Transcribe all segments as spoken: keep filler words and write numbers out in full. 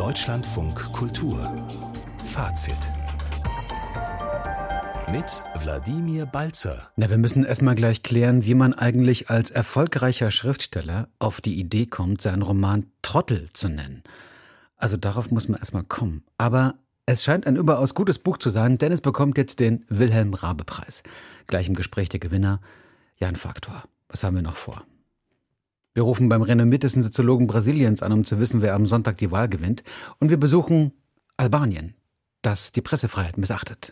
Deutschlandfunk Kultur Fazit mit Wladimir Balzer. Na, wir müssen erstmal gleich klären, wie man eigentlich als erfolgreicher Schriftsteller auf die Idee kommt, seinen Roman Trottel zu nennen. Also darauf muss man erstmal kommen. Aber es scheint ein überaus gutes Buch zu sein, denn es bekommt jetzt den Wilhelm-Raabe-Preis. Gleich im Gespräch der Gewinner, Jan Faktor. Was haben wir noch vor? Wir rufen beim renommiertesten Soziologen Brasiliens an, um zu wissen, wer am Sonntag die Wahl gewinnt. Und wir besuchen Albanien, das die Pressefreiheit missachtet.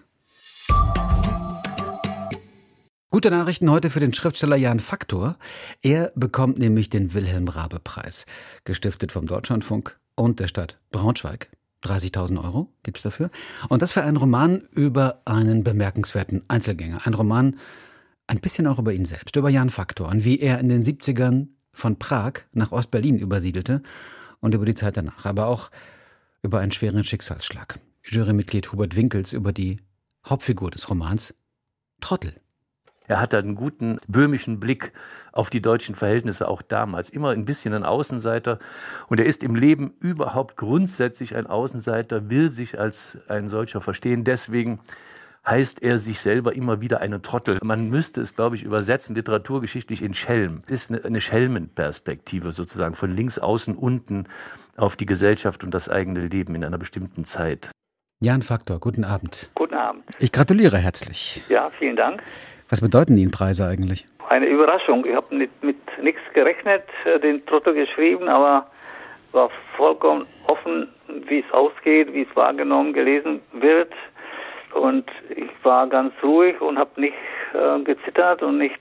Gute Nachrichten heute für den Schriftsteller Jan Faktor. Er bekommt nämlich den Wilhelm-Raabe-Preis, gestiftet vom Deutschlandfunk und der Stadt Braunschweig. dreißigtausend Euro gibt's dafür. Und das für einen Roman über einen bemerkenswerten Einzelgänger. Ein Roman ein bisschen auch über ihn selbst, über Jan Faktor und wie er in den siebzigern von Prag nach Ostberlin übersiedelte und über die Zeit danach, aber auch über einen schweren Schicksalsschlag. Jurymitglied Hubert Winkels über die Hauptfigur des Romans, Trottel. Er hatte einen guten böhmischen Blick auf die deutschen Verhältnisse auch damals. Immer ein bisschen ein Außenseiter. Und er ist im Leben überhaupt grundsätzlich ein Außenseiter, will sich als ein solcher verstehen. Deswegen heißt er sich selber immer wieder einen Trottel. Man müsste es, glaube ich, übersetzen, literaturgeschichtlich in Schelm. Es ist eine, eine Schelmenperspektive sozusagen, von links außen unten auf die Gesellschaft und das eigene Leben in einer bestimmten Zeit. Jan Faktor, guten Abend. Guten Abend. Ich gratuliere herzlich. Ja, vielen Dank. Was bedeuten Ihnen Preise eigentlich? Eine Überraschung. Ich habe mit, mit nichts gerechnet, den Trottel geschrieben, aber war vollkommen offen, wie es ausgeht, wie es wahrgenommen, gelesen wird. Und ich war ganz ruhig und habe nicht äh, gezittert und nicht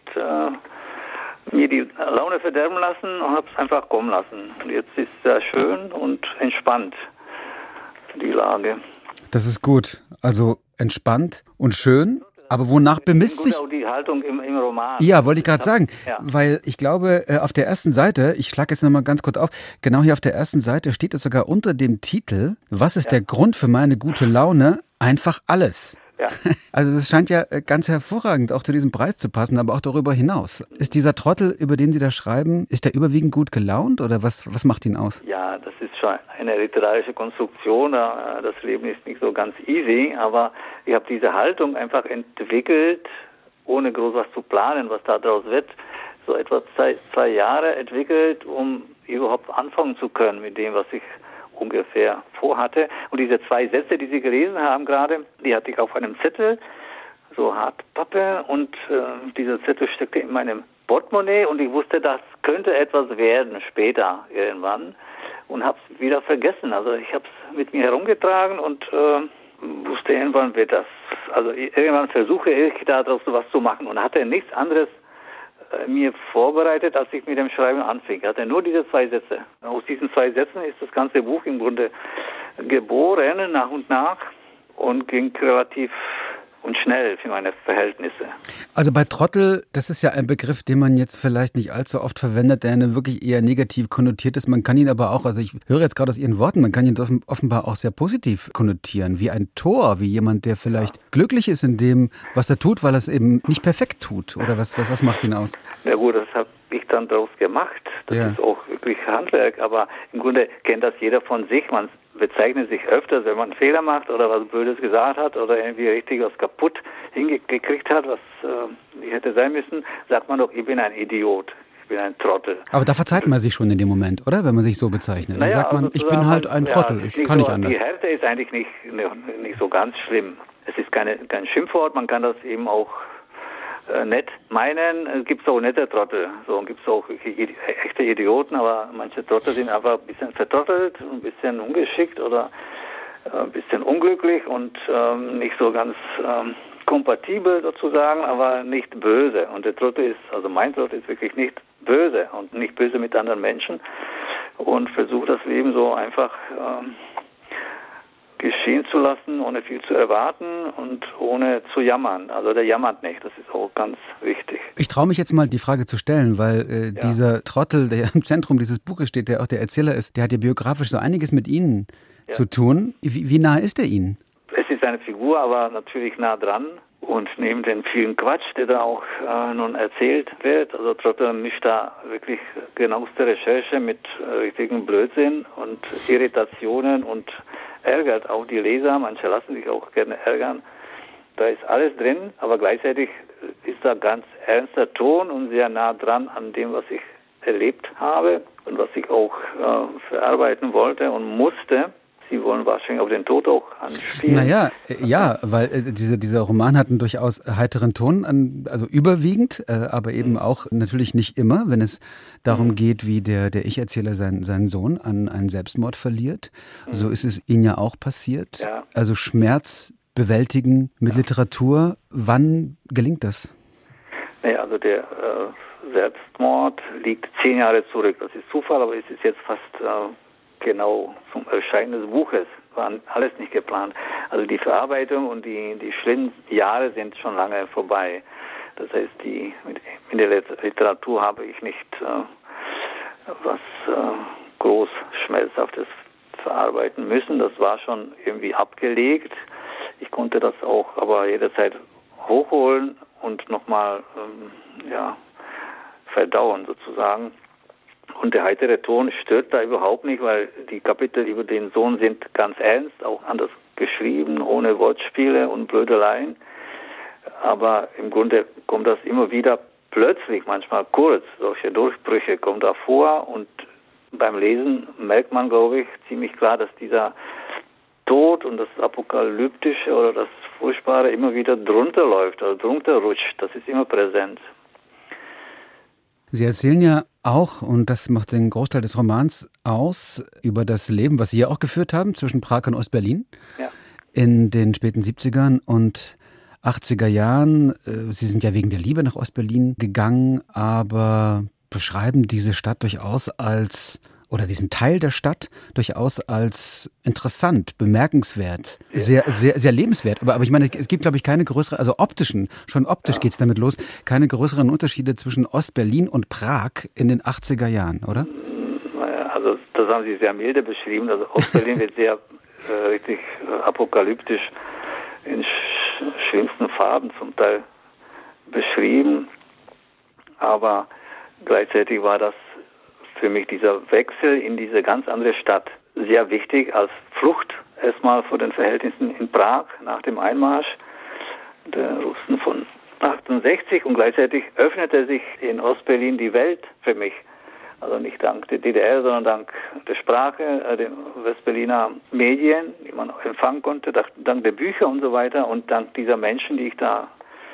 äh, mir die Laune verderben lassen und habe es einfach kommen lassen. Und jetzt ist es sehr schön und entspannt, die Lage. Das ist gut. Also entspannt und schön. Aber wonach bemisst sich... Auch die Haltung im, im Roman. Ja, wollte ich gerade sagen. Ja. Weil ich glaube, auf der ersten Seite, ich schlage jetzt nochmal ganz kurz auf, genau hier auf der ersten Seite steht es sogar unter dem Titel, was ist ja. der Grund für meine gute Laune? Einfach alles. Ja. Also das scheint ja ganz hervorragend auch zu diesem Preis zu passen, aber auch darüber hinaus. Ist dieser Trottel, über den Sie da schreiben, ist der überwiegend gut gelaunt oder was, was macht ihn aus? Ja, das ist schon eine literarische Konstruktion. Das Leben ist nicht so ganz easy, aber ich habe diese Haltung einfach entwickelt, ohne groß was zu planen, was da draus wird. So etwa zwei, zwei Jahre entwickelt, um überhaupt anfangen zu können mit dem, was ich ungefähr vorhatte. Und diese zwei Sätze, die Sie gelesen haben gerade, die hatte ich auf einem Zettel, so hart Pappe, und äh, dieser Zettel steckte in meinem Portemonnaie und ich wusste, das könnte etwas werden später irgendwann und habe es wieder vergessen. Also ich habe es mit mir herumgetragen und äh, wusste, irgendwann wird das, also irgendwann versuche ich daraus was zu machen und hatte nichts anderes mir vorbereitet, als ich mit dem Schreiben anfing. Ich hatte nur diese zwei Sätze. Aus diesen zwei Sätzen ist das ganze Buch im Grunde geboren, nach und nach, und ging relativ und schnell für meine Verhältnisse. Also bei Trottel, das ist ja ein Begriff, den man jetzt vielleicht nicht allzu oft verwendet, der eine wirklich eher negativ konnotiert ist. Man kann ihn aber auch, also ich höre jetzt gerade aus Ihren Worten, man kann ihn offenbar auch sehr positiv konnotieren, wie ein Tor, wie jemand, der vielleicht ja. glücklich ist in dem, was er tut, weil er es eben nicht perfekt tut. Oder was, was, was macht ihn aus? Na gut, das habe ich dann daraus gemacht. Das ja. ist auch wirklich Handwerk, aber im Grunde kennt das jeder von sich. Man bezeichnet sich öfters, wenn man einen Fehler macht oder was Blödes gesagt hat oder irgendwie richtig was kaputt hingekriegt hat, was äh, hätte sein müssen, sagt man doch, ich bin ein Idiot, ich bin ein Trottel. Aber da verzeiht man sich schon in dem Moment, oder? Wenn man sich so bezeichnet. Dann naja, sagt man, ich bin halt ein Trottel, ja, ich kann nicht so, anders. Die Härte ist eigentlich nicht, nicht so ganz schlimm. Es ist keine, kein Schimpfwort, man kann das eben auch äh, nett meinen. Es gibt auch nette Trottel, so gibt es auch echte Idioten, aber manche Trottel sind einfach ein bisschen vertrottelt, ein bisschen ungeschickt oder äh, ein bisschen unglücklich und ähm, nicht so ganz ähm, kompatibel sozusagen, aber nicht böse. Und der Trottel ist, also mein Trottel ist wirklich nicht böse und nicht böse mit anderen Menschen und versucht das Leben so einfach ähm, geschehen zu lassen, ohne viel zu erwarten und ohne zu jammern. Also der jammert nicht, das ist auch ganz wichtig. Ich traue mich jetzt mal die Frage zu stellen, weil äh, ja. dieser Trottel, der im Zentrum dieses Buches steht, der auch der Erzähler ist, der hat ja biografisch so einiges mit Ihnen ja. zu tun. Wie, wie nah ist er Ihnen? Es ist eine Figur, aber natürlich nah dran. Und neben dem vielen Quatsch, der da auch äh, nun erzählt wird, also trotzdem mischt da wirklich genaueste Recherche mit äh, richtigen Blödsinn und Irritationen und ärgert auch die Leser. Manche lassen sich auch gerne ärgern. Da ist alles drin, aber gleichzeitig ist da ganz ernster Ton und sehr nah dran an dem, was ich erlebt habe und was ich auch äh, verarbeiten wollte und musste. Sie wollen wahrscheinlich auf den Tod auch anspielen. Naja, äh, ja, weil äh, diese, dieser Roman hat einen durchaus heiteren Ton, an, also überwiegend, äh, aber eben auch natürlich nicht immer, wenn es darum mhm. geht, wie der, der Ich-Erzähler seinen, seinen Sohn an einen Selbstmord verliert. Mhm. So ist es Ihnen ja auch passiert. Ja. Also Schmerz bewältigen mit Literatur, wann gelingt das? Naja, also der äh, Selbstmord liegt zehn Jahre zurück. Das ist Zufall, aber es ist jetzt fast... Äh, genau zum Erscheinen des Buches, war alles nicht geplant. Also die Verarbeitung und die, die schlimmen Jahre sind schon lange vorbei. Das heißt, die, in der Literatur habe ich nicht äh, was äh, groß Schmerzhaftes verarbeiten müssen. Das war schon irgendwie abgelegt. Ich konnte das auch aber jederzeit hochholen und nochmal ähm, ja, verdauen sozusagen. Und der heitere Ton stört da überhaupt nicht, weil die Kapitel über den Sohn sind ganz ernst, auch anders geschrieben, ohne Wortspiele und Blödeleien. Aber im Grunde kommt das immer wieder plötzlich, manchmal kurz, solche Durchbrüche kommen da vor. Und beim Lesen merkt man, glaube ich, ziemlich klar, dass dieser Tod und das Apokalyptische oder das Furchtbare immer wieder drunter läuft, also drunter rutscht. Das ist immer präsent. Sie erzählen ja auch, und das macht den Großteil des Romans aus, über das Leben, was Sie ja auch geführt haben, zwischen Prag und Ostberlin. Ja. In den späten siebzigern und achtziger Jahren. Sie sind ja wegen der Liebe nach Ostberlin gegangen, aber beschreiben diese Stadt durchaus als, oder diesen Teil der Stadt durchaus als interessant, bemerkenswert, ja. sehr, sehr, sehr lebenswert. Aber, aber ich meine, es gibt, glaube ich, keine größeren, also optischen, schon optisch ja. geht's damit los, keine größeren Unterschiede zwischen Ostberlin und Prag in den achtziger Jahren, oder? Also das haben Sie sehr milde beschrieben. Also Ostberlin wird sehr äh, richtig äh, apokalyptisch in sch- schlimmsten Farben zum Teil beschrieben. Aber gleichzeitig war das für mich dieser Wechsel in diese ganz andere Stadt sehr wichtig als Flucht erstmal vor den Verhältnissen in Prag nach dem Einmarsch der Russen von achtundsechzig und gleichzeitig öffnete sich in Ostberlin die Welt für mich. Also nicht dank der D D R, sondern dank der Sprache, äh, der Westberliner Medien, die man auch empfangen konnte, dank der Bücher und so weiter und dank dieser Menschen, die ich da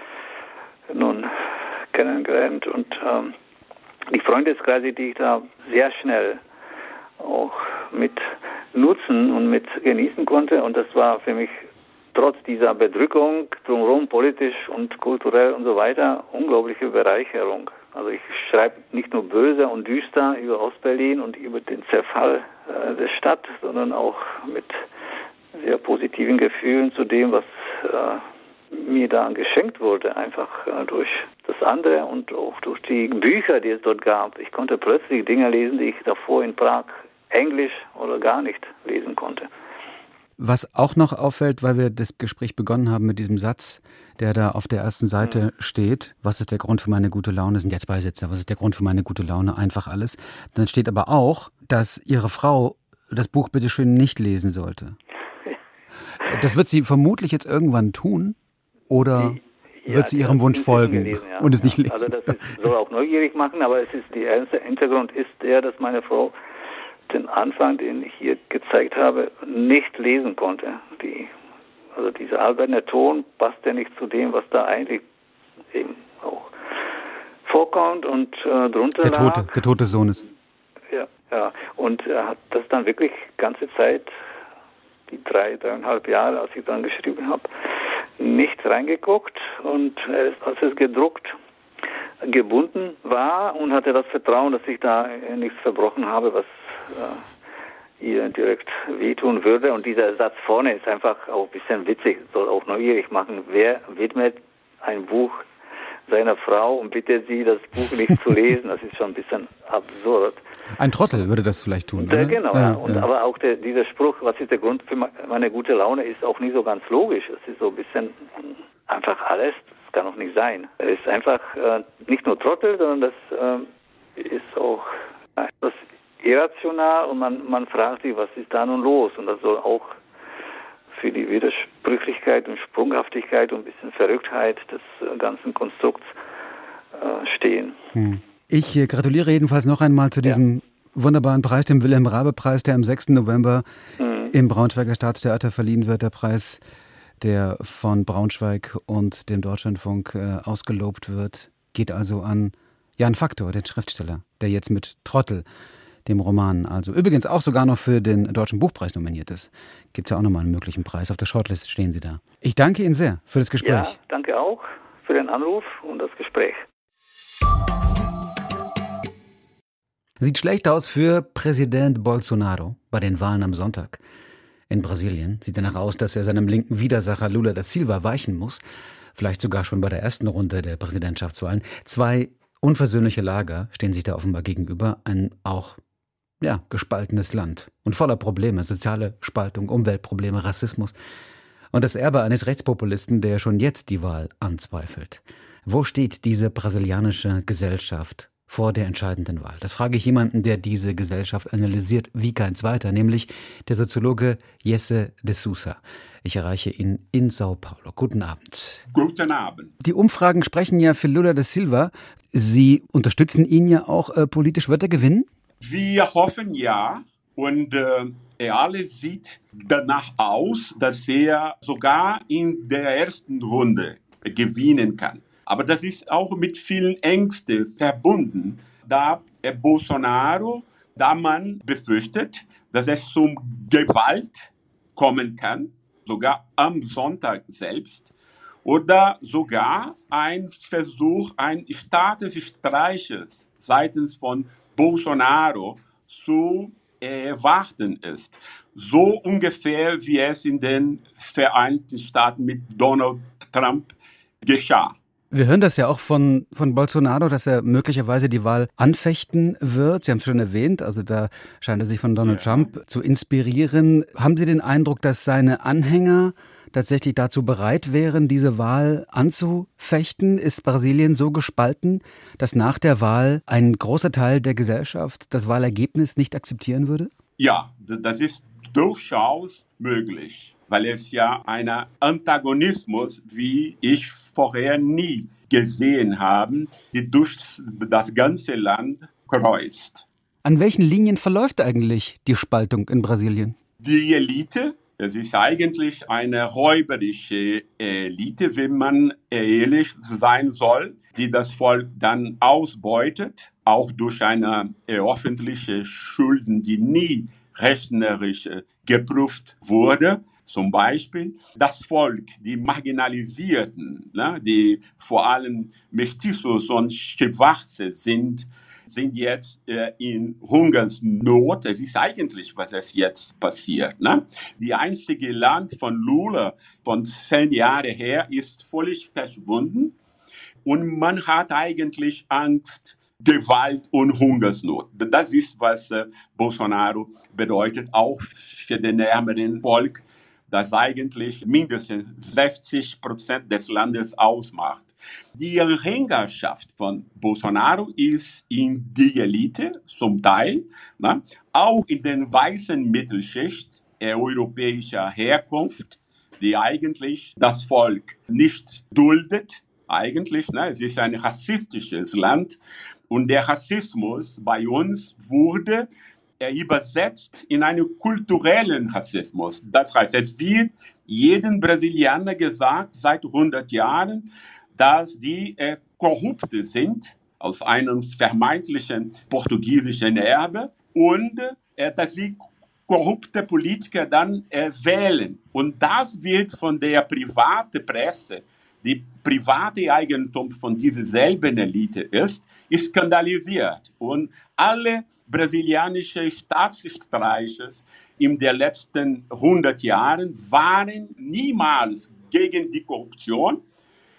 nun kennengelernt und ähm, die Freundeskreise, die ich da sehr schnell auch mit nutzen und mit genießen konnte. Und das war für mich trotz dieser Bedrückung drumherum, politisch und kulturell und so weiter, unglaubliche Bereicherung. Also ich schreibe nicht nur böse und düster über Ostberlin und über den Zerfall äh, der Stadt, sondern auch mit sehr positiven Gefühlen zu dem, was äh, mir da geschenkt wurde, einfach äh, durch das andere und auch durch die Bücher, die es dort gab. Ich konnte plötzlich Dinge lesen, die ich davor in Prag Englisch oder gar nicht lesen konnte. Was auch noch auffällt, weil wir das Gespräch begonnen haben mit diesem Satz, der da auf der ersten Seite mhm. steht, was ist der Grund für meine gute Laune? Das sind ja zwei Sätze, was ist der Grund für meine gute Laune? Einfach alles. Dann steht aber auch, dass Ihre Frau das Buch bitteschön nicht lesen sollte. Das wird sie vermutlich jetzt irgendwann tun. Oder die, wird ja, sie ihrem Wunsch folgen gelesen, ja. und es nicht lesen? Also das ist, soll auch neugierig machen, aber es ist der erste Hintergrund ist der, dass meine Frau den Anfang, den ich hier gezeigt habe, nicht lesen konnte. Die, also dieser alberne Ton passt ja nicht zu dem, was da eigentlich eben auch vorkommt und äh, drunter der lag. Tote, der Tod des Sohnes. Ja, ja. Und er hat das dann wirklich ganze Zeit, die drei, dreieinhalb Jahre, als ich dann geschrieben habe, nicht reingeguckt und als es gedruckt gebunden war und hatte das Vertrauen, dass ich da nichts verbrochen habe, was äh, ihr direkt wehtun würde. Und dieser Satz vorne ist einfach auch ein bisschen witzig, soll auch neugierig machen. Wer widmet ein Buch seiner Frau und bittet sie, das Buch nicht zu lesen. Das ist schon ein bisschen absurd. Ein Trottel würde das vielleicht tun, Der, oder? genau, ja, ja. Und, ja. Aber auch der, dieser Spruch, was ist der Grund für meine gute Laune, ist auch nicht so ganz logisch. Es ist so ein bisschen einfach alles, das kann doch nicht sein. Er ist einfach äh, nicht nur Trottel, sondern das äh, ist auch etwas irrational und man, man fragt sich, was ist da nun los? Und das soll auch für die Widersprüchlichkeit und Sprunghaftigkeit und ein bisschen Verrücktheit des äh, ganzen Konstrukts äh, stehen. Hm. Ich äh, gratuliere jedenfalls noch einmal zu diesem ja. wunderbaren Preis, dem Wilhelm-Raabe-Preis, der am sechsten November hm. im Braunschweiger Staatstheater verliehen wird. Der Preis, der von Braunschweig und dem Deutschlandfunk äh, ausgelobt wird, geht also an Jan Faktor, den Schriftsteller, der jetzt mit Trottel, dem Roman, also übrigens auch sogar noch für den Deutschen Buchpreis nominiert ist. Gibt es ja auch nochmal einen möglichen Preis. Auf der Shortlist stehen Sie da. Ich danke Ihnen sehr für das Gespräch. Ja, danke auch für den Anruf und das Gespräch. Sieht schlecht aus für Präsident Bolsonaro bei den Wahlen am Sonntag. In Brasilien sieht danach aus, dass er seinem linken Widersacher Lula da Silva weichen muss. Vielleicht sogar schon bei der ersten Runde der Präsidentschaftswahlen. Zwei unversöhnliche Lager stehen sich da offenbar gegenüber. Ein auch ja, gespaltenes Land und voller Probleme, soziale Spaltung, Umweltprobleme, Rassismus und das Erbe eines Rechtspopulisten, der schon jetzt die Wahl anzweifelt. Wo steht diese brasilianische Gesellschaft vor der entscheidenden Wahl? Das frage ich jemanden, der diese Gesellschaft analysiert wie kein zweiter, nämlich der Soziologe Jesse de Sousa. Ich erreiche ihn in Sao Paulo. Guten Abend. Guten Abend. Die Umfragen sprechen ja für Lula da Silva. Sie unterstützen ihn ja auch äh, politisch. Wird er gewinnen? Wir hoffen ja, und äh, alles sieht danach aus, dass er sogar in der ersten Runde gewinnen kann. Aber das ist auch mit vielen Ängsten verbunden, da äh, Bolsonaro, da man befürchtet, dass es zum Gewalt kommen kann, sogar am Sonntag selbst, oder sogar ein Versuch, ein Staatsstreiches seitens von Bolsonaro zu erwarten ist. So ungefähr, wie es in den Vereinigten Staaten mit Donald Trump geschah. Wir hören das ja auch von, von Bolsonaro, dass er möglicherweise die Wahl anfechten wird. Sie haben es schon erwähnt, also da scheint er sich von Donald ja. Trump zu inspirieren. Haben Sie den Eindruck, dass seine Anhänger tatsächlich dazu bereit wären, diese Wahl anzufechten? Ist Brasilien so gespalten, dass nach der Wahl ein großer Teil der Gesellschaft das Wahlergebnis nicht akzeptieren würde? Ja, das ist durchaus möglich, weil es ja einen Antagonismus, wie ich vorher nie gesehen habe, die durch das ganze Land kreuzt. An welchen Linien verläuft eigentlich die Spaltung in Brasilien? Die Elite, es ist eigentlich eine räuberische Elite, wenn man ehrlich sein soll, die das Volk dann ausbeutet, auch durch eine öffentliche Schulden, die nie rechnerisch geprüft wurde. Zum Beispiel das Volk, die Marginalisierten, ne, die vor allem Mestizos und Schwarze sind, sind jetzt äh, in Hungersnot. Es ist eigentlich, was es jetzt passiert. Ne? Die einzige Land von Lula von zehn Jahren her ist völlig verschwunden. Und man hat eigentlich Angst, Gewalt und Hungersnot. Das ist, was äh, Bolsonaro bedeutet, auch für den ärmeren Volk, das eigentlich mindestens sechzig Prozent des Landes ausmacht. Die Anhängerschaft von Bolsonaro ist in die Elite zum Teil, ne? Auch in den weißen Mittelschicht europäischer Herkunft, die eigentlich das Volk nicht duldet. Eigentlich, ne? Es ist ein rassistisches Land und der Rassismus bei uns wurde er übersetzt in einen kulturellen Rassismus. Das heißt, es wird jedem Brasilianer gesagt seit hundert Jahren, dass die äh, Korrupte sind, aus einem vermeintlichen portugiesischen Erbe, und äh, dass sie korrupte Politiker dann äh, wählen. Und das wird von der privaten Presse, die private Eigentum von dieser selben Elite ist, ist skandalisiert. Und alle brasilianische Staatsstreiche in den letzten hundert Jahren waren niemals gegen die Korruption,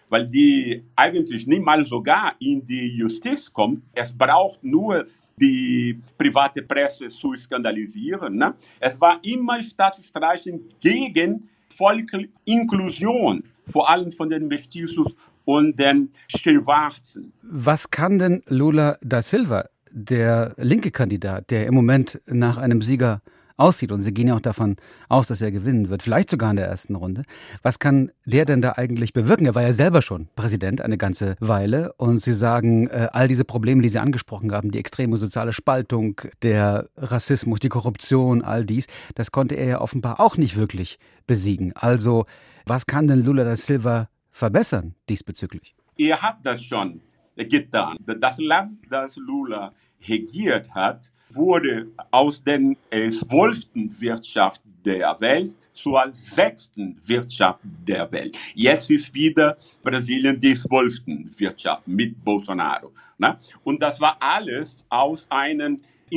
weil die eigentlich niemals sogar in die Justiz kommt. Es braucht nur die private Presse zu skandalisieren. Ne? Es war immer Staatsstreichen gegen Volksinklusion, vor allem von den Mestizos und den Schwarzen. Was kann denn Lula da Silva, der linke Kandidat, der im Moment nach einem Sieger aussieht, und Sie gehen ja auch davon aus, dass er gewinnen wird, vielleicht sogar in der ersten Runde, was kann der denn da eigentlich bewirken? Er war ja selber schon Präsident eine ganze Weile und Sie sagen, äh, all diese Probleme, die Sie angesprochen haben, die extreme soziale Spaltung, der Rassismus, die Korruption, all dies, das konnte er ja offenbar auch nicht wirklich besiegen. Also was kann denn Lula da Silva verbessern diesbezüglich? Er hat das schon getan. Das Land, das Lula regiert hat, wurde aus der zwölften Wirtschaft der Welt zur sechsten Wirtschaft der Welt. Jetzt ist wieder Brasilien die zwölfte Wirtschaft mit Bolsonaro. Ne? Und das war alles aus einem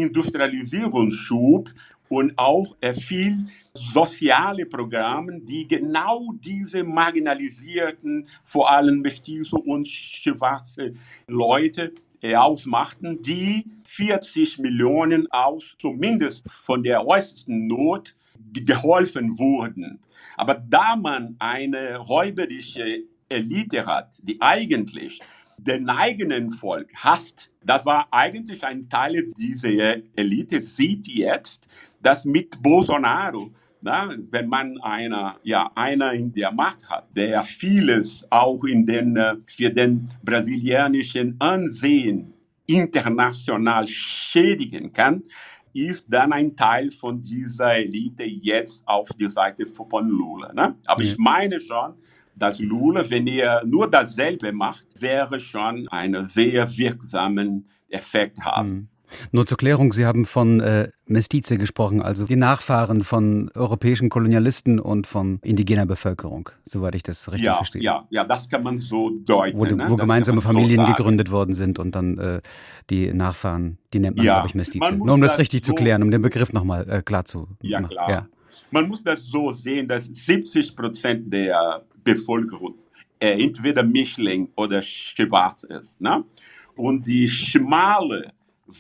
Industrialisierungsschub und auch viel soziale Programme, die genau diese marginalisierten, vor allem Mestizo und schwarze Leute ausmachten, die vierzig Millionen aus, zumindest von der äußersten Not, geholfen wurden. Aber da man eine räuberische Elite hat, die eigentlich den eigenen Volk hasst, das war eigentlich ein Teil dieser Elite, sieht jetzt, dass mit Bolsonaro, na, wenn man einer, ja, einer in der Macht hat, der vieles auch in den, für den brasilianischen Ansehen international schädigen kann, ist dann ein Teil von dieser Elite jetzt auf die Seite von Lula. Ne? Aber ja. Ich meine schon, dass Lula, wenn er nur dasselbe macht, wäre schon einen sehr wirksamen Effekt haben. Mhm. Nur zur Klärung, Sie haben von äh, Mestize gesprochen, also die Nachfahren von europäischen Kolonialisten und von indigener Bevölkerung, soweit ich das richtig ja, verstehe. Ja, ja, das kann man so deuten. Wo, ne? wo gemeinsame so Familien sagen. gegründet worden sind und dann äh, die Nachfahren, die nennt man, ja, glaube ich, Mestize. Nur um das, das richtig so zu klären, um den Begriff nochmal äh, klar zu ja, machen. Klar. Ja, man muss das so sehen, dass siebzig Prozent der Bevölkerung äh, entweder Mischling oder schwarz ist. Ne? Und die schmale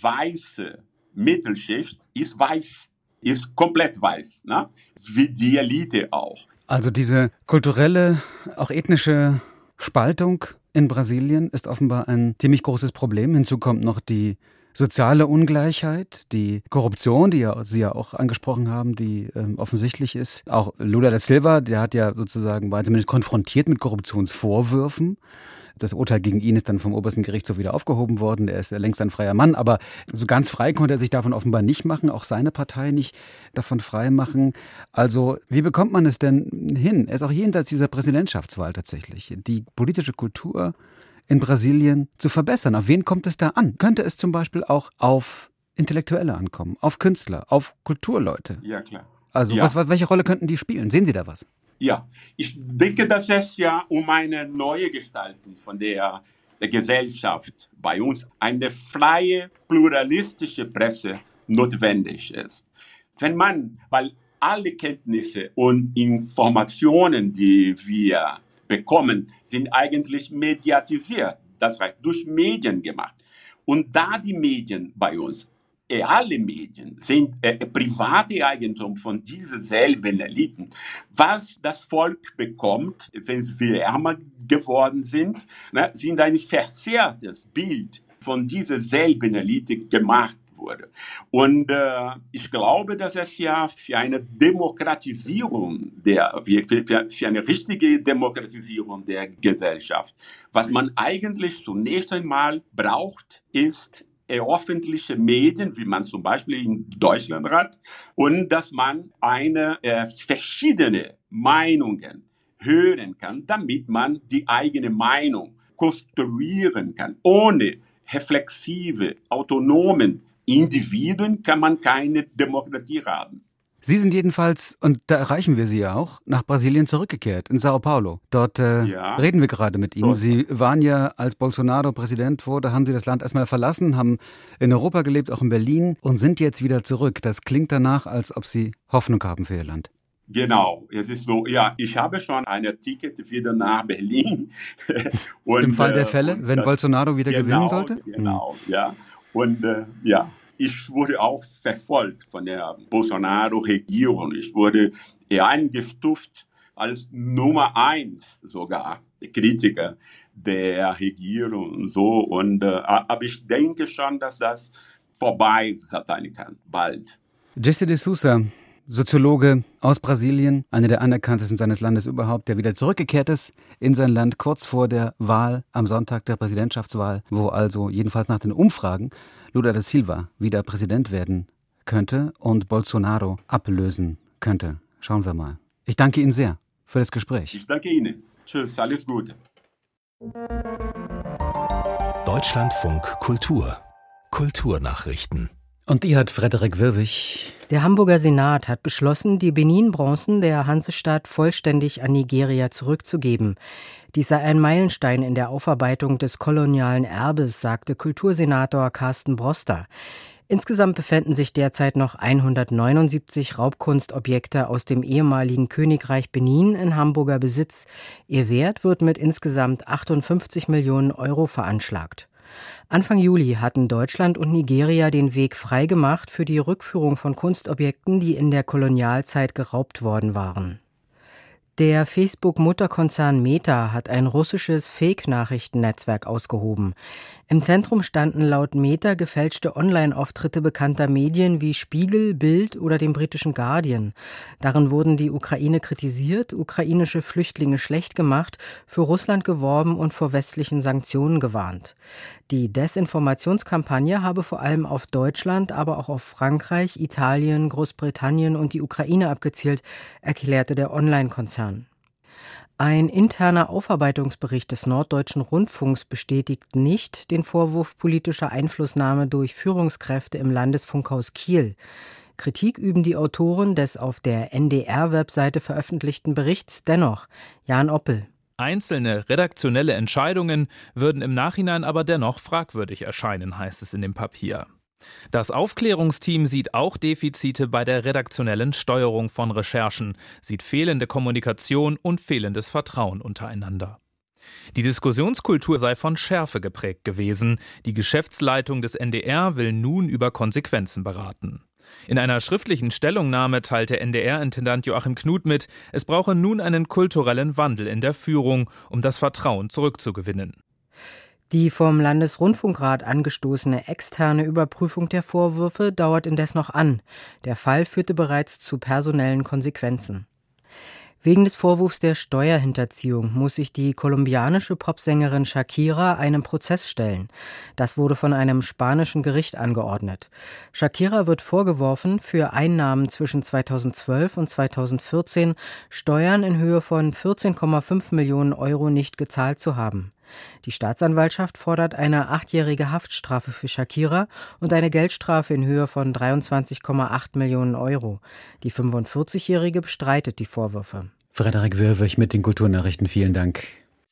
weiße Mittelschicht ist weiß, ist komplett weiß, ne? Wie die Elite auch. Also diese kulturelle, auch ethnische Spaltung in Brasilien ist offenbar ein ziemlich großes Problem. Hinzu kommt noch die soziale Ungleichheit, die Korruption, die ja Sie ja auch angesprochen haben, die ähm, offensichtlich ist. Auch Lula da Silva, der hat ja sozusagen, war zumindest konfrontiert mit Korruptionsvorwürfen. Das Urteil gegen ihn ist dann vom obersten Gerichtshof wieder aufgehoben worden. Er ist ja längst ein freier Mann, aber so ganz frei konnte er sich davon offenbar nicht machen, auch seine Partei nicht davon frei machen. Also wie bekommt man es denn hin? Er ist auch jenseits dieser Präsidentschaftswahl tatsächlich, die politische Kultur in Brasilien zu verbessern. Auf wen kommt es da an? Könnte es zum Beispiel auch auf Intellektuelle ankommen, auf Künstler, auf Kulturleute? Ja, klar. Also ja. was, welche Rolle könnten die spielen? Sehen Sie da was? Ja, ich denke, dass es ja um eine neue Gestaltung von der, der Gesellschaft bei uns, eine freie, pluralistische Presse notwendig ist. Wenn man, weil alle Kenntnisse und Informationen, die wir bekommen, sind eigentlich mediatisiert, das heißt durch Medien gemacht. Und da die Medien bei uns, alle Medien sind äh, private Eigentum von diesen selben Eliten. Was das Volk bekommt, wenn sie ärmer geworden sind, ne, sind ein verzerrtes Bild von dieser selben Elite gemacht wurde. Und äh, ich glaube, dass es ja für eine Demokratisierung der, für, für eine richtige Demokratisierung der Gesellschaft, was man eigentlich zunächst einmal braucht, ist öffentliche Medien, wie man zum Beispiel in Deutschland hat, und dass man eine äh, verschiedene Meinungen hören kann, damit man die eigene Meinung konstruieren kann. Ohne reflexive, autonomen Individuen kann man keine Demokratie haben. Sie sind jedenfalls, und da erreichen wir Sie ja auch, nach Brasilien zurückgekehrt, in Sao Paulo. Dort äh, ja. reden wir gerade mit Ihnen. Sie waren ja, als Bolsonaro Präsident wurde, haben Sie das Land erstmal verlassen, haben in Europa gelebt, auch in Berlin, und sind jetzt wieder zurück. Das klingt danach, als ob Sie Hoffnung haben für Ihr Land. Genau, es ist so, ja, ich habe schon ein Ticket wieder nach Berlin. Und, Im Fall der Fälle, wenn das, Bolsonaro wieder genau, gewinnen sollte? Genau, hm. ja. Und äh, ja, ich wurde auch verfolgt von der Bolsonaro-Regierung. Ich wurde eingestuft als Nummer eins sogar, Kritiker der Regierung und so. Und, äh, aber ich denke schon, dass das vorbei sein kann, bald. Jesse de Sousa, Soziologe aus Brasilien, einer der anerkanntesten seines Landes überhaupt, der wieder zurückgekehrt ist in sein Land kurz vor der Wahl am Sonntag, der Präsidentschaftswahl, wo also jedenfalls nach den Umfragen Lula da Silva wieder Präsident werden könnte und Bolsonaro ablösen könnte. Schauen wir mal. Ich danke Ihnen sehr für das Gespräch. Ich danke Ihnen. Tschüss, alles Gute. Deutschlandfunk Kultur. Kulturnachrichten. Und die hat Frederik Wirwig. Der Hamburger Senat hat beschlossen, die Benin-Bronzen der Hansestadt vollständig an Nigeria zurückzugeben. Dies sei ein Meilenstein in der Aufarbeitung des kolonialen Erbes, sagte Kultursenator Carsten Broster. Insgesamt befänden sich derzeit noch hundertneunundsiebzig Raubkunstobjekte aus dem ehemaligen Königreich Benin in Hamburger Besitz. Ihr Wert wird mit insgesamt achtundfünfzig Millionen Euro veranschlagt. Anfang Juli hatten Deutschland und Nigeria den Weg freigemacht für die Rückführung von Kunstobjekten, die in der Kolonialzeit geraubt worden waren. Der Facebook-Mutterkonzern Meta hat ein russisches Fake-Nachrichtennetzwerk ausgehoben. Im Zentrum standen laut Meta gefälschte Online-Auftritte bekannter Medien wie Spiegel, Bild oder dem britischen Guardian. Darin wurden die Ukraine kritisiert, ukrainische Flüchtlinge schlecht gemacht, für Russland geworben und vor westlichen Sanktionen gewarnt. Die Desinformationskampagne habe vor allem auf Deutschland, aber auch auf Frankreich, Italien, Großbritannien und die Ukraine abgezielt, erklärte der Online-Konzern. Ein interner Aufarbeitungsbericht des Norddeutschen Rundfunks bestätigt nicht den Vorwurf politischer Einflussnahme durch Führungskräfte im Landesfunkhaus Kiel. Kritik üben die Autoren des auf der N D R-Webseite veröffentlichten Berichts dennoch. Jan Oppel. Einzelne redaktionelle Entscheidungen würden im Nachhinein aber dennoch fragwürdig erscheinen, heißt es in dem Papier. Das Aufklärungsteam sieht auch Defizite bei der redaktionellen Steuerung von Recherchen, sieht fehlende Kommunikation und fehlendes Vertrauen untereinander. Die Diskussionskultur sei von Schärfe geprägt gewesen. Die Geschäftsleitung des N D R will nun über Konsequenzen beraten. In einer schriftlichen Stellungnahme teilte N D R-Intendant Joachim Knut mit, es brauche nun einen kulturellen Wandel in der Führung, um das Vertrauen zurückzugewinnen. Die vom Landesrundfunkrat angestoßene externe Überprüfung der Vorwürfe dauert indes noch an. Der Fall führte bereits zu personellen Konsequenzen. Wegen des Vorwurfs der Steuerhinterziehung muss sich die kolumbianische Popsängerin Shakira einem Prozess stellen. Das wurde von einem spanischen Gericht angeordnet. Shakira wird vorgeworfen, für Einnahmen zwischen zweitausendzwölf und zweitausendvierzehn Steuern in Höhe von vierzehn Komma fünf Millionen Euro nicht gezahlt zu haben. Die Staatsanwaltschaft fordert eine achtjährige Haftstrafe für Shakira und eine Geldstrafe in Höhe von dreiundzwanzig Komma acht Millionen Euro. Die fünfundvierzigjährige bestreitet die Vorwürfe. Frederik Wirwig mit den Kulturnachrichten, vielen Dank.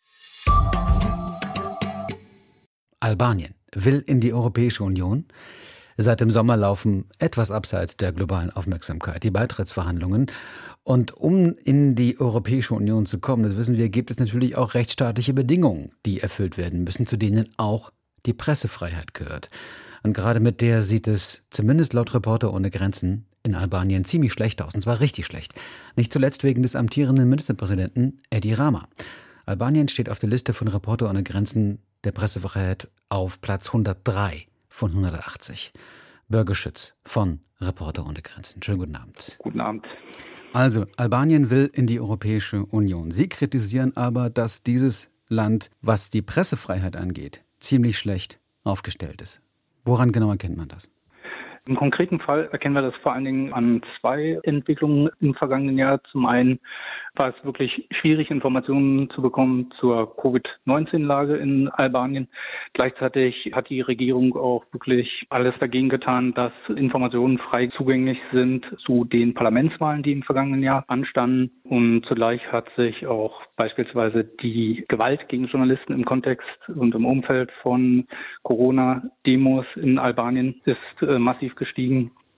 Albanien will in die Europäische Union. Seit dem Sommer laufen etwas abseits der globalen Aufmerksamkeit die Beitrittsverhandlungen. Und um in die Europäische Union zu kommen, das wissen wir, gibt es natürlich auch rechtsstaatliche Bedingungen, die erfüllt werden müssen, zu denen auch die Pressefreiheit gehört. Und gerade mit der sieht es, zumindest laut Reporter ohne Grenzen, in Albanien ziemlich schlecht aus. Und zwar richtig schlecht. Nicht zuletzt wegen des amtierenden Ministerpräsidenten Edi Rama. Albanien steht auf der Liste von Reporter ohne Grenzen der Pressefreiheit auf Platz hundertdrei von hundertachtzig. Bürgerschütz von Reporter ohne Grenzen. Schönen guten Abend. Guten Abend. Also, Albanien will in die Europäische Union. Sie kritisieren aber, dass dieses Land, was die Pressefreiheit angeht, ziemlich schlecht aufgestellt ist. Woran genau erkennt man das? Im konkreten Fall erkennen wir das vor allen Dingen an zwei Entwicklungen im vergangenen Jahr. Zum einen war es wirklich schwierig, Informationen zu bekommen zur Covid neunzehn Lage in Albanien. Gleichzeitig hat die Regierung auch wirklich alles dagegen getan, dass Informationen frei zugänglich sind zu den Parlamentswahlen, die im vergangenen Jahr anstanden. Und zugleich hat sich auch beispielsweise die Gewalt gegen Journalisten im Kontext und im Umfeld von Corona-Demos in Albanien ist äh, massiv gestiegen.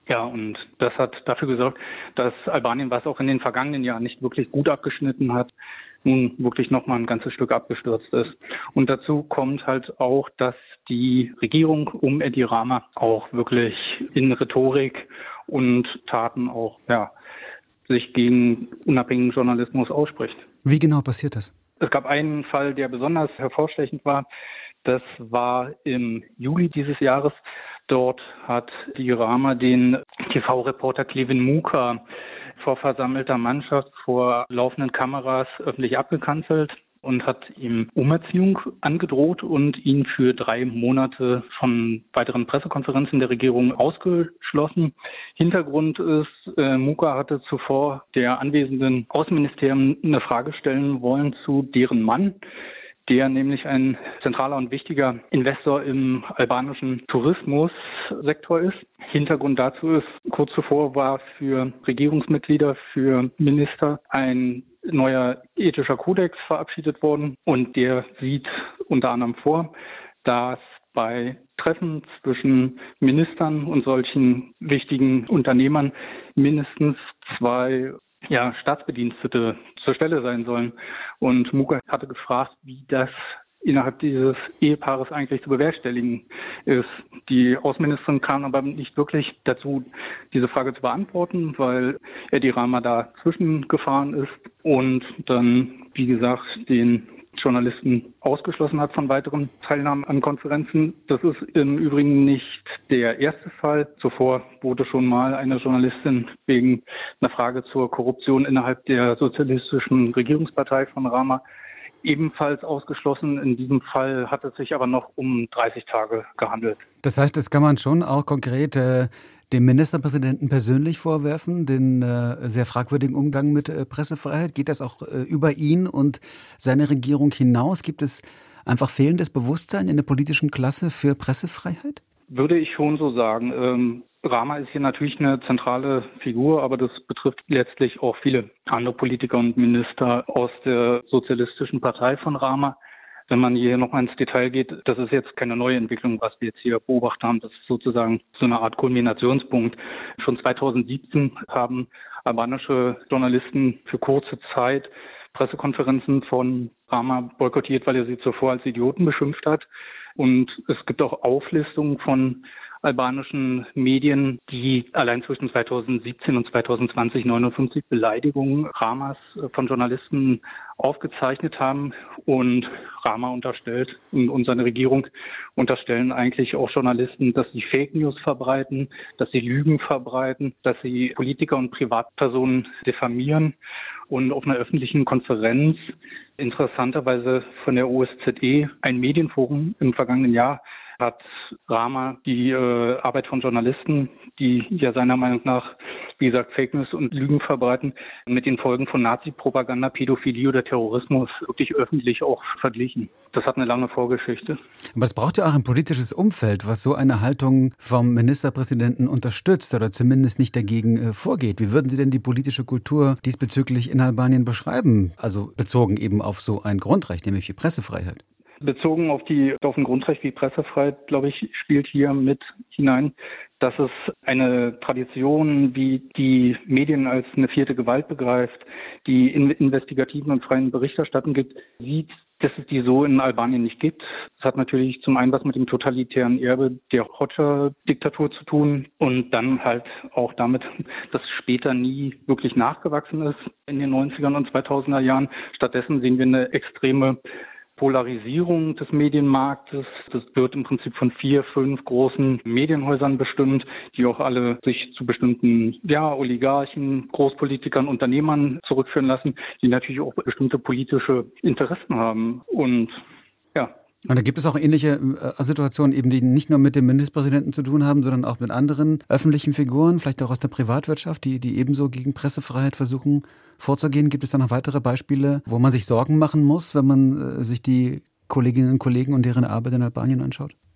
Ja, und das hat dafür gesorgt, dass Albanien, was auch in den vergangenen Jahren nicht wirklich gut abgeschnitten hat, nun wirklich nochmal ein ganzes Stück abgestürzt ist. Und dazu kommt halt auch, dass die Regierung um Edi Rama auch wirklich in Rhetorik und Taten auch, ja, sich gegen unabhängigen Journalismus ausspricht. Wie genau passiert das? Es gab einen Fall, der besonders hervorstechend war. Das war im Juli dieses Jahres. Dort hat die Rama den T V-Reporter Klevin Muka vor versammelter Mannschaft, vor laufenden Kameras öffentlich abgekanzelt und hat ihm Umerziehung angedroht und ihn für drei Monate von weiteren Pressekonferenzen der Regierung ausgeschlossen. Hintergrund ist, äh, Muka hatte zuvor der anwesenden Außenministerium eine Frage stellen wollen zu deren Mann, der nämlich ein zentraler und wichtiger Investor im albanischen Tourismussektor ist. Hintergrund dazu ist, kurz zuvor war für Regierungsmitglieder, für Minister ein neuer ethischer Kodex verabschiedet worden und der sieht unter anderem vor, dass bei Treffen zwischen Ministern und solchen wichtigen Unternehmern mindestens zwei ja, Staatsbedienstete zur Stelle sein sollen. Und Muka hatte gefragt, wie das innerhalb dieses Ehepaares eigentlich zu bewerkstelligen ist. Die Außenministerin kam aber nicht wirklich dazu, diese Frage zu beantworten, weil Edi Rama dazwischen gefahren ist und dann, wie gesagt, den Journalisten ausgeschlossen hat von weiteren Teilnahmen an Konferenzen. Das ist im Übrigen nicht der erste Fall. Zuvor wurde schon mal eine Journalistin wegen einer Frage zur Korruption innerhalb der sozialistischen Regierungspartei von Rama ebenfalls ausgeschlossen. In diesem Fall hat es sich aber noch um dreißig Tage gehandelt. Das heißt, das kann man schon auch konkret äh, dem Ministerpräsidenten persönlich vorwerfen, den äh, sehr fragwürdigen Umgang mit äh, Pressefreiheit. Geht das auch äh, über ihn und seine Regierung hinaus? Gibt es einfach fehlendes Bewusstsein in der politischen Klasse für Pressefreiheit? Würde ich schon so sagen. Ähm, Rama ist hier natürlich eine zentrale Figur, aber das betrifft letztlich auch viele andere Politiker und Minister aus der sozialistischen Partei von Rama. Wenn man hier noch mal ins Detail geht, das ist jetzt keine neue Entwicklung, was wir jetzt hier beobachtet haben. Das ist sozusagen so eine Art Kulminationspunkt. Schon zweitausendsiebzehn haben albanische Journalisten für kurze Zeit Pressekonferenzen von Rama boykottiert, weil er sie zuvor als Idioten beschimpft hat. Und es gibt auch Auflistungen von albanischen Medien, die allein zwischen zweitausendsiebzehn und zweitausendzwanzig neunundfünfzig Beleidigungen Ramas von Journalisten aufgezeichnet haben. Und Rama unterstellt und seine Regierung unterstellen eigentlich auch Journalisten, dass sie Fake News verbreiten, dass sie Lügen verbreiten, dass sie Politiker und Privatpersonen diffamieren. Und auf einer öffentlichen Konferenz, interessanterweise von der O S Z E, ein Medienforum im vergangenen Jahr, hat Rama die äh, Arbeit von Journalisten, die ja seiner Meinung nach, wie gesagt, Fake News und Lügen verbreiten, mit den Folgen von Nazi-Propaganda, Pädophilie oder Terrorismus wirklich öffentlich auch verglichen. Das hat eine lange Vorgeschichte. Aber es braucht ja auch ein politisches Umfeld, was so eine Haltung vom Ministerpräsidenten unterstützt oder zumindest nicht dagegen äh, vorgeht. Wie würden Sie denn die politische Kultur diesbezüglich in Albanien beschreiben? Also bezogen eben auf so ein Grundrecht, nämlich die Pressefreiheit. Bezogen auf die auf ein Grundrecht wie Pressefreiheit, glaube ich, spielt hier mit hinein, dass es eine Tradition, wie die Medien als eine vierte Gewalt begreift, die in investigativen und freien Berichterstattung gibt, sieht, dass es die so in Albanien nicht gibt. Das hat natürlich zum einen was mit dem totalitären Erbe der Hoxha-Diktatur zu tun und dann halt auch damit, dass später nie wirklich nachgewachsen ist in den neunzigern und zweitausender Jahren. Stattdessen sehen wir eine extreme Polarisierung des Medienmarktes. Das wird im Prinzip von vier, fünf großen Medienhäusern bestimmt, die auch alle sich zu bestimmten ja, Oligarchen, Großpolitikern, Unternehmern zurückführen lassen, die natürlich auch bestimmte politische Interessen haben. Und ja. Und da gibt es auch ähnliche äh, Situationen, eben die nicht nur mit dem Ministerpräsidenten zu tun haben, sondern auch mit anderen öffentlichen Figuren, vielleicht auch aus der Privatwirtschaft, die, die ebenso gegen Pressefreiheit versuchen vorzugehen. Gibt es da noch weitere Beispiele, wo man sich Sorgen machen muss, wenn man äh, sich die Kolleginnen und Kollegen und deren Arbeit in Albanien anschaut?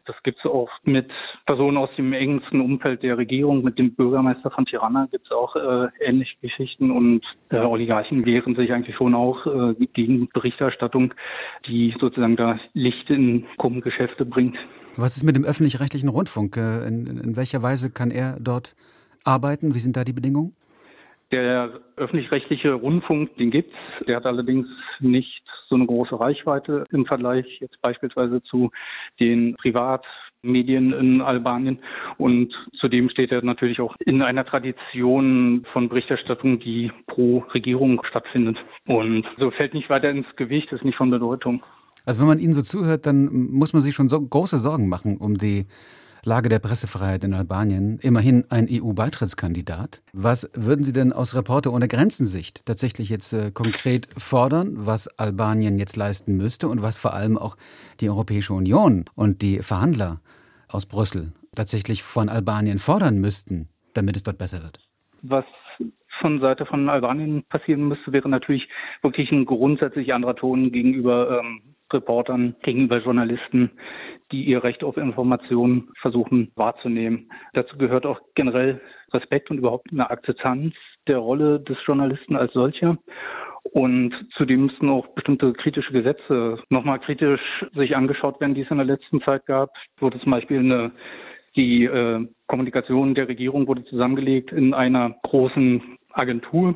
Das gibt es auch mit Personen aus dem engsten Umfeld der Regierung. Mit dem Bürgermeister von Tirana gibt es auch äh, ähnliche Geschichten. Und äh, Oligarchen wehren sich eigentlich schon auch äh, gegen Berichterstattung, die sozusagen da Licht in krumme Geschäfte bringt. Was ist mit dem öffentlich-rechtlichen Rundfunk? In, in, in welcher Weise kann er dort arbeiten? Wie sind da die Bedingungen? Der öffentlich-rechtliche Rundfunk, den gibt's. Der hat allerdings nicht so eine große Reichweite im Vergleich jetzt beispielsweise zu den Privatmedien in Albanien. Und zudem steht er natürlich auch in einer Tradition von Berichterstattung, die pro Regierung stattfindet. Und so fällt nicht weiter ins Gewicht, ist nicht von Bedeutung. Also wenn man Ihnen so zuhört, dann muss man sich schon so große Sorgen machen um die Lage der Pressefreiheit in Albanien. Immerhin ein E U-Beitrittskandidat. Was würden Sie denn aus Reporter ohne Grenzen Sicht tatsächlich jetzt äh, konkret fordern, was Albanien jetzt leisten müsste und was vor allem auch die Europäische Union und die Verhandler aus Brüssel tatsächlich von Albanien fordern müssten, damit es dort besser wird? Was von Seite von Albanien passieren müsste, wäre natürlich wirklich ein grundsätzlich anderer Ton gegenüber ähm, Reportern, gegenüber Journalisten, die ihr Recht auf Information versuchen wahrzunehmen. Dazu gehört auch generell Respekt und überhaupt eine Akzeptanz der Rolle des Journalisten als solcher. Und zudem müssten auch bestimmte kritische Gesetze nochmal kritisch sich angeschaut werden, die es in der letzten Zeit gab. Wurde zum Beispiel eine, die äh, Kommunikation der Regierung wurde zusammengelegt in einer großen Agentur,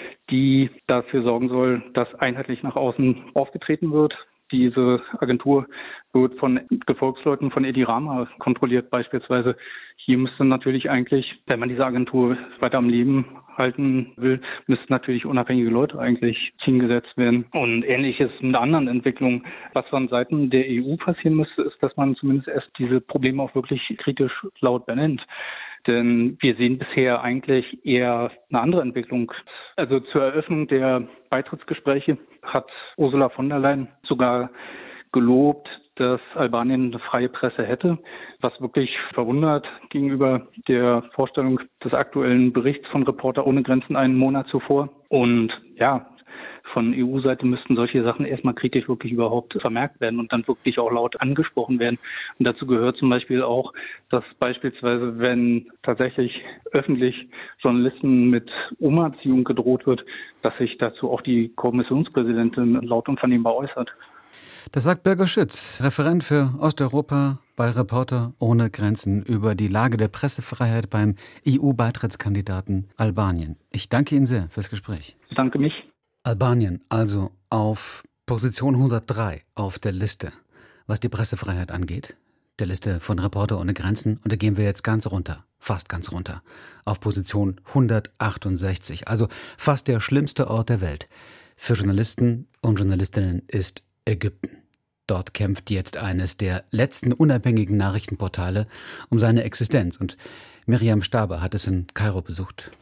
die dafür sorgen soll, dass einheitlich nach außen aufgetreten wird. Diese Agentur wird von Gefolgsleuten von Edi Rama kontrolliert beispielsweise. Hier müsste natürlich eigentlich, wenn man diese Agentur weiter am Leben halten will, müssten natürlich unabhängige Leute eigentlich hingesetzt werden. Und Ähnliches mit anderen Entwicklungen. Was von Seiten der E U passieren müsste, ist, dass man zumindest erst diese Probleme auch wirklich kritisch laut benennt. Denn wir sehen bisher eigentlich eher eine andere Entwicklung. Also zur Eröffnung der Beitrittsgespräche hat Ursula von der Leyen sogar gelobt, dass Albanien eine freie Presse hätte, was wirklich verwundert gegenüber der Vorstellung des aktuellen Berichts von Reporter ohne Grenzen einen Monat zuvor. Und ja, von E U-Seite müssten solche Sachen erstmal kritisch wirklich überhaupt vermerkt werden und dann wirklich auch laut angesprochen werden. Und dazu gehört zum Beispiel auch, dass beispielsweise, wenn tatsächlich öffentlich Journalisten mit Umerziehung gedroht wird, dass sich dazu auch die Kommissionspräsidentin laut und vernehmbar äußert. Das sagt Birger Schütz, Referent für Osteuropa bei Reporter ohne Grenzen über die Lage der Pressefreiheit beim E U-Beitrittskandidaten Albanien. Ich danke Ihnen sehr fürs Gespräch. Ich danke mich. Albanien also auf Position hundertdrei auf der Liste, was die Pressefreiheit angeht. Der Liste von Reporter ohne Grenzen. Und da gehen wir jetzt ganz runter, fast ganz runter, auf Position hundertachtundsechzig. Also fast der schlimmste Ort der Welt für Journalisten und Journalistinnen ist Ägypten. Dort kämpft jetzt eines der letzten unabhängigen Nachrichtenportale um seine Existenz. Und Miriam Staber hat es in Kairo besucht.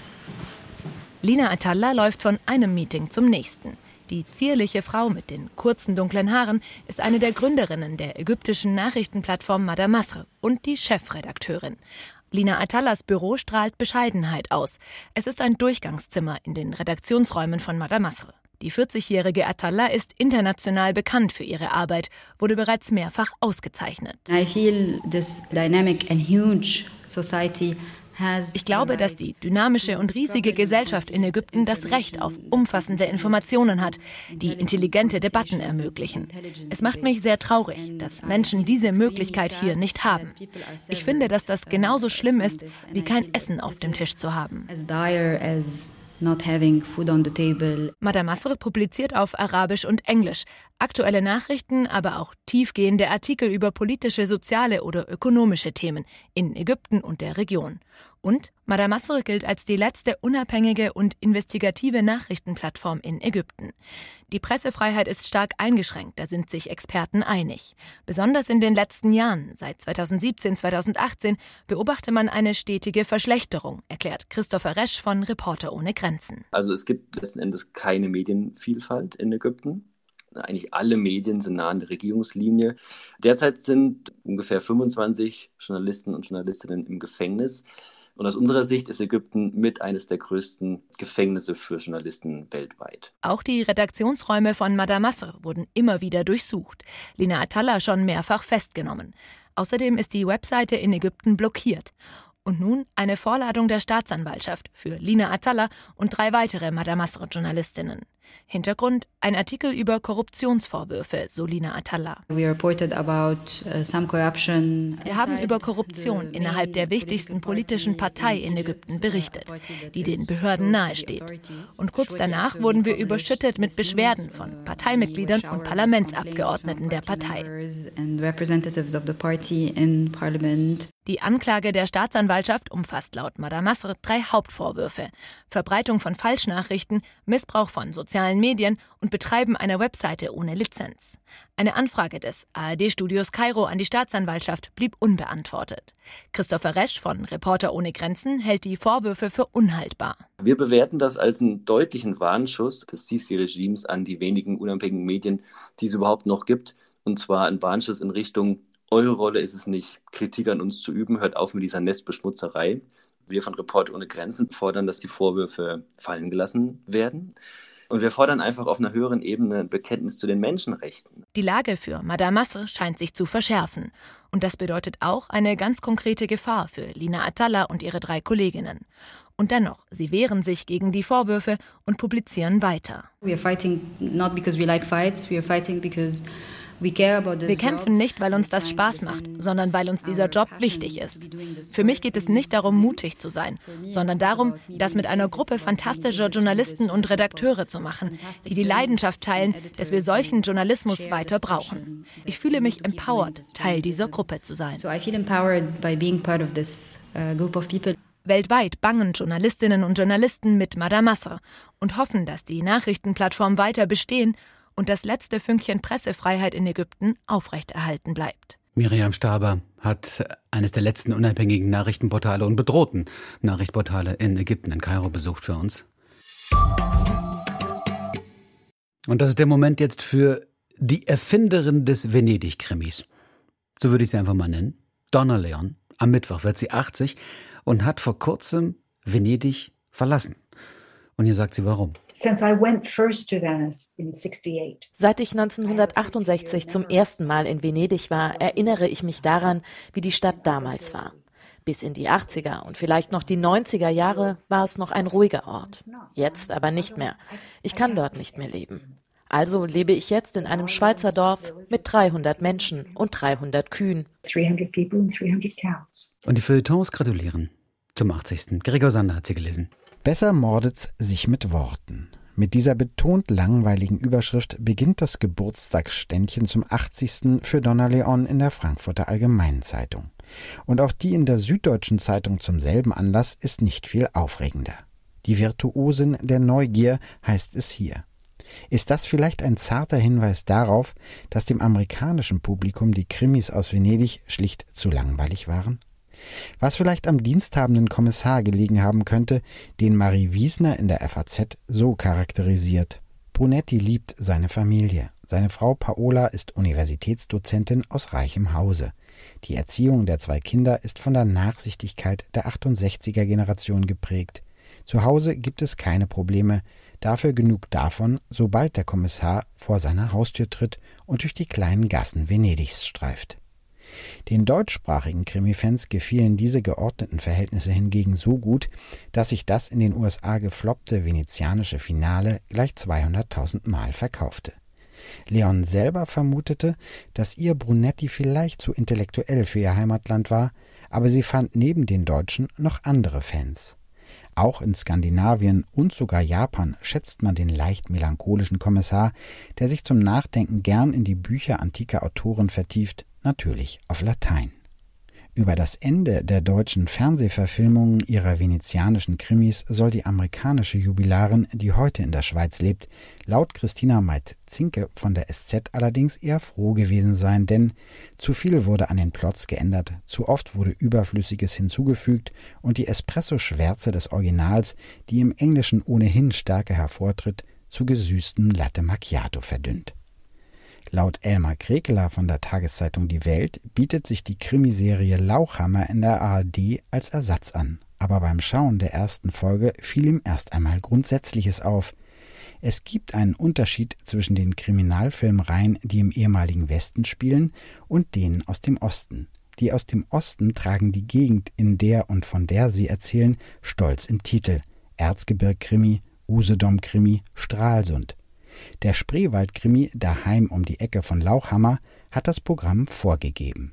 Lina Atallah läuft von einem Meeting zum nächsten. Die zierliche Frau mit den kurzen dunklen Haaren ist eine der Gründerinnen der ägyptischen Nachrichtenplattform Madamasr und die Chefredakteurin. Lina Atallahs Büro strahlt Bescheidenheit aus. Es ist ein Durchgangszimmer in den Redaktionsräumen von Madamasr. Die vierzigjährige Atallah ist international bekannt für ihre Arbeit, wurde bereits mehrfach ausgezeichnet. I feel this dynamic and huge society. Ich glaube, dass die dynamische und riesige Gesellschaft in Ägypten das Recht auf umfassende Informationen hat, die intelligente Debatten ermöglichen. Es macht mich sehr traurig, dass Menschen diese Möglichkeit hier nicht haben. Ich finde, dass das genauso schlimm ist, wie kein Essen auf dem Tisch zu haben. Not having food on the table. Madamasr publiziert auf Arabisch und Englisch aktuelle Nachrichten, aber auch tiefgehende Artikel über politische, soziale oder ökonomische Themen in Ägypten und der Region. Und Madamasr gilt als die letzte unabhängige und investigative Nachrichtenplattform in Ägypten. Die Pressefreiheit ist stark eingeschränkt, da sind sich Experten einig. Besonders in den letzten Jahren, seit zweitausendsiebzehn, zweitausendachtzehn, beobachte man eine stetige Verschlechterung, erklärt Christopher Resch von Reporter ohne Grenzen. Also es gibt letzten Endes keine Medienvielfalt in Ägypten. Eigentlich alle Medien sind nah an der Regierungslinie. Derzeit sind ungefähr fünfundzwanzig Journalisten und Journalistinnen im Gefängnis. Und aus unserer Sicht ist Ägypten mit eines der größten Gefängnisse für Journalisten weltweit. Auch die Redaktionsräume von Madamasr wurden immer wieder durchsucht. Lina Atallah schon mehrfach festgenommen. Außerdem ist die Webseite in Ägypten blockiert. Und nun eine Vorladung der Staatsanwaltschaft für Lina Atallah und drei weitere Madamasr-Journalistinnen. Hintergrund: ein Artikel über Korruptionsvorwürfe, so Lina Atallah. Wir haben über Korruption innerhalb der wichtigsten politischen Partei in Ägypten berichtet, die den Behörden nahesteht. Und kurz danach wurden wir überschüttet mit Beschwerden von Parteimitgliedern und Parlamentsabgeordneten der Partei. Die Anklage der Staatsanwaltschaft umfasst laut Madamasr drei Hauptvorwürfe: Verbreitung von Falschnachrichten, Missbrauch von sozialen Medien und Betreiben einer Webseite ohne Lizenz. Eine Anfrage des A R D-Studios Kairo an die Staatsanwaltschaft blieb unbeantwortet. Christopher Resch von Reporter ohne Grenzen hält die Vorwürfe für unhaltbar. Wir bewerten das als einen deutlichen Warnschuss des Sisi-Regimes an die wenigen unabhängigen Medien, die es überhaupt noch gibt. Und zwar ein Warnschuss in Richtung: Eure Rolle ist es nicht, Kritik an uns zu üben, hört auf mit dieser Nestbeschmutzerei. Wir von Reporter ohne Grenzen fordern, dass die Vorwürfe fallen gelassen werden. Und wir fordern einfach auf einer höheren Ebene ein Bekenntnis zu den Menschenrechten. Die Lage für Madamasr scheint sich zu verschärfen. Und das bedeutet auch eine ganz konkrete Gefahr für Lina Atallah und ihre drei Kolleginnen. Und dennoch, sie wehren sich gegen die Vorwürfe und publizieren weiter. We are fighting not because we like fights, we are fighting because wir kämpfen nicht, weil uns das Spaß macht, sondern weil uns dieser Job wichtig ist. Für mich geht es nicht darum, mutig zu sein, sondern darum, das mit einer Gruppe fantastischer Journalisten und Redakteure zu machen, die die Leidenschaft teilen, dass wir solchen Journalismus weiter brauchen. Ich fühle mich empowered, Teil dieser Gruppe zu sein. Weltweit bangen Journalistinnen und Journalisten mit Madamasr und hoffen, dass die Nachrichtenplattform weiter bestehen und das letzte Fünkchen Pressefreiheit in Ägypten aufrechterhalten bleibt. Miriam Staber hat eines der letzten unabhängigen Nachrichtenportale und bedrohten Nachrichtenportale in Ägypten, in Kairo, besucht für uns. Und das ist der Moment jetzt für die Erfinderin des Venedig-Krimis. So würde ich sie einfach mal nennen. Donna Leon. Am Mittwoch wird sie achtzig und hat vor kurzem Venedig verlassen. Und hier sagt sie, warum. Seit ich neunzehnhundertachtundsechzig zum ersten Mal in Venedig war, erinnere ich mich daran, wie die Stadt damals war. Bis in die achtziger und vielleicht noch die neunziger Jahre war es noch ein ruhiger Ort. Jetzt aber nicht mehr. Ich kann dort nicht mehr leben. Also lebe ich jetzt in einem Schweizer Dorf mit dreihundert Menschen und dreihundert Kühen. Und die Feuilletons gratulieren zum achtzigsten Gregor Sander hat sie gelesen. Besser mordet's sich mit Worten. Mit dieser betont langweiligen Überschrift beginnt das Geburtstagsständchen zum achtzigsten für Donna Leon in der Frankfurter Allgemeinen Zeitung. Und auch die in der Süddeutschen Zeitung zum selben Anlass ist nicht viel aufregender. Die Virtuosin der Neugier heißt es hier. Ist das vielleicht ein zarter Hinweis darauf, dass dem amerikanischen Publikum die Krimis aus Venedig schlicht zu langweilig waren? Was vielleicht am diensthabenden Kommissar gelegen haben könnte, den Marie Wiesner in der F A Z so charakterisiert. Brunetti liebt seine Familie. Seine Frau Paola ist Universitätsdozentin aus reichem Hause. Die Erziehung der zwei Kinder ist von der Nachsichtigkeit der achtundsechziger Generation geprägt. Zu Hause gibt es keine Probleme, dafür genug davon, sobald der Kommissar vor seiner Haustür tritt und durch die kleinen Gassen Venedigs streift. Den deutschsprachigen Krimi-Fans gefielen diese geordneten Verhältnisse hingegen so gut, dass sich das in den U S A gefloppte venezianische Finale gleich zweihunderttausend Mal verkaufte. Leon selber vermutete, dass ihr Brunetti vielleicht zu intellektuell für ihr Heimatland war, aber sie fand neben den Deutschen noch andere Fans. Auch in Skandinavien und sogar Japan schätzt man den leicht melancholischen Kommissar, der sich zum Nachdenken gern in die Bücher antiker Autoren vertieft, natürlich auf Latein. Über das Ende der deutschen Fernsehverfilmungen ihrer venezianischen Krimis soll die amerikanische Jubilarin, die heute in der Schweiz lebt, laut Christina Meitz-Zinke von der S Z allerdings eher froh gewesen sein, denn zu viel wurde an den Plots geändert, zu oft wurde Überflüssiges hinzugefügt und die Espresso-Schwärze des Originals, die im Englischen ohnehin stärker hervortritt, zu gesüßtem Latte Macchiato verdünnt. Laut Elmar Krekeler von der Tageszeitung Die Welt bietet sich die Krimiserie Lauchhammer in der A R D als Ersatz an. Aber beim Schauen der ersten Folge fiel ihm erst einmal Grundsätzliches auf. Es gibt einen Unterschied zwischen den Kriminalfilmreihen, die im ehemaligen Westen spielen, und denen aus dem Osten. Die aus dem Osten tragen die Gegend, in der und von der sie erzählen, stolz im Titel. Erzgebirg-Krimi, Usedom-Krimi, Stralsund. Der Spreewald-Krimi, daheim um die Ecke von Lauchhammer, hat das Programm vorgegeben.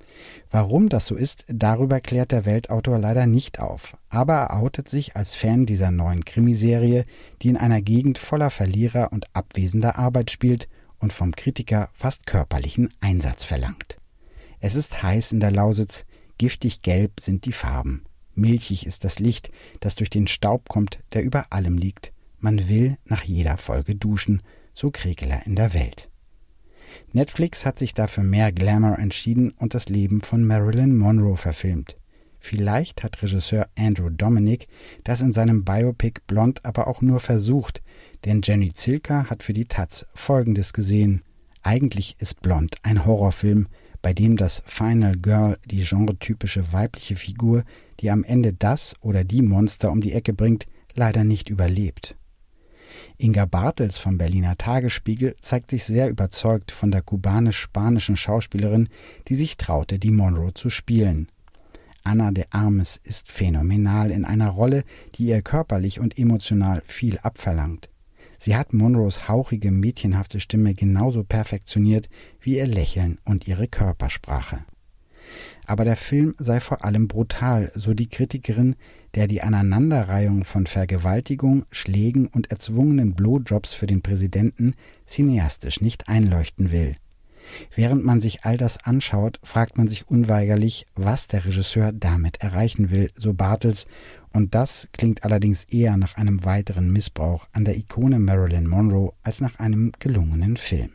Warum das so ist, darüber klärt der Weltautor leider nicht auf. Aber er outet sich als Fan dieser neuen Krimiserie, die in einer Gegend voller Verlierer und abwesender Arbeit spielt und vom Kritiker fast körperlichen Einsatz verlangt. Es ist heiß in der Lausitz, giftig gelb sind die Farben. Milchig ist das Licht, das durch den Staub kommt, der über allem liegt. Man will nach jeder Folge duschen, so Krekeler in der Welt. Netflix hat sich dafür mehr Glamour entschieden und das Leben von Marilyn Monroe verfilmt. Vielleicht hat Regisseur Andrew Dominik das in seinem Biopic Blond aber auch nur versucht, denn Jenny Zilka hat für die Taz Folgendes gesehen. Eigentlich ist Blond ein Horrorfilm, bei dem das Final Girl, die genretypische weibliche Figur, die am Ende das oder die Monster um die Ecke bringt, leider nicht überlebt. Inga Bartels vom Berliner Tagesspiegel zeigt sich sehr überzeugt von der kubanisch-spanischen Schauspielerin, die sich traute, die Monroe zu spielen. Ana de Armes ist phänomenal in einer Rolle, die ihr körperlich und emotional viel abverlangt. Sie hat Monroes hauchige, mädchenhafte Stimme genauso perfektioniert wie ihr Lächeln und ihre Körpersprache. Aber der Film sei vor allem brutal, so die Kritikerin, der die Aneinanderreihung von Vergewaltigung, Schlägen und erzwungenen Blowjobs für den Präsidenten cineastisch nicht einleuchten will. Während man sich all das anschaut, fragt man sich unweigerlich, was der Regisseur damit erreichen will, so Bartels, und das klingt allerdings eher nach einem weiteren Missbrauch an der Ikone Marilyn Monroe als nach einem gelungenen Film.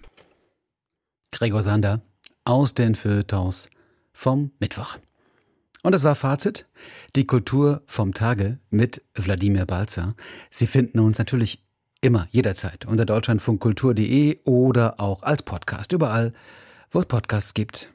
Gregor Sander aus den Feuilletons vom Mittwoch. Und das war Fazit. Die Kultur vom Tage mit Wladimir Balzer. Sie finden uns natürlich immer, jederzeit unter deutschlandfunkkultur punkt de oder auch als Podcast. Überall, wo es Podcasts gibt.